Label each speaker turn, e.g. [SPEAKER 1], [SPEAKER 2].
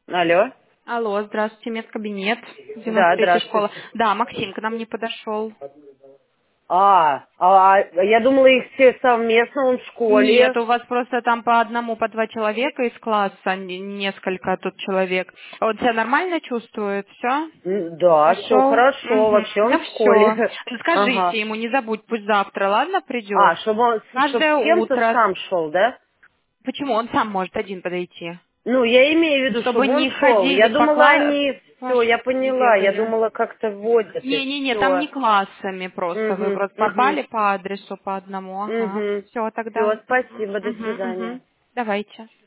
[SPEAKER 1] Алло.
[SPEAKER 2] Алло, здравствуйте, медкабинет,
[SPEAKER 1] Да,
[SPEAKER 2] 93-я школа.
[SPEAKER 1] здравствуйте.
[SPEAKER 2] Да, Максим к нам не подошел.
[SPEAKER 1] Я думала, их все совместно, он в школе.
[SPEAKER 2] Нет, у вас просто там по одному, по два человека из класса, несколько тут человек. А он себя нормально чувствует, все?
[SPEAKER 1] Да, все
[SPEAKER 2] Пошел?
[SPEAKER 1] хорошо,
[SPEAKER 2] Угу.
[SPEAKER 1] вообще он
[SPEAKER 2] Ну
[SPEAKER 1] в
[SPEAKER 2] все.
[SPEAKER 1] школе.
[SPEAKER 2] Скажите
[SPEAKER 1] Ага.
[SPEAKER 2] ему, не забудь, пусть завтра, ладно, придет.
[SPEAKER 1] Чтобы он
[SPEAKER 2] Каждое
[SPEAKER 1] с кем-то
[SPEAKER 2] утро.
[SPEAKER 1] сам шел, да?
[SPEAKER 2] Почему? Он сам может один подойти.
[SPEAKER 1] Ну, я имею в виду,
[SPEAKER 2] Чтобы
[SPEAKER 1] чтобы он
[SPEAKER 2] не
[SPEAKER 1] шел. Я
[SPEAKER 2] ходили по
[SPEAKER 1] думала, они... Все,
[SPEAKER 2] классу,
[SPEAKER 1] я
[SPEAKER 2] не
[SPEAKER 1] поняла. Я
[SPEAKER 2] бегали.
[SPEAKER 1] думала, как-то вводят и
[SPEAKER 2] Не-не-не, там не
[SPEAKER 1] все.
[SPEAKER 2] классами просто. Вы
[SPEAKER 1] Угу,
[SPEAKER 2] просто
[SPEAKER 1] угу,
[SPEAKER 2] попали по адресу по одному. Ага.
[SPEAKER 1] угу.
[SPEAKER 2] Все, тогда.
[SPEAKER 1] Все, спасибо, до
[SPEAKER 2] Угу,
[SPEAKER 1] свидания.
[SPEAKER 2] угу. Давайте.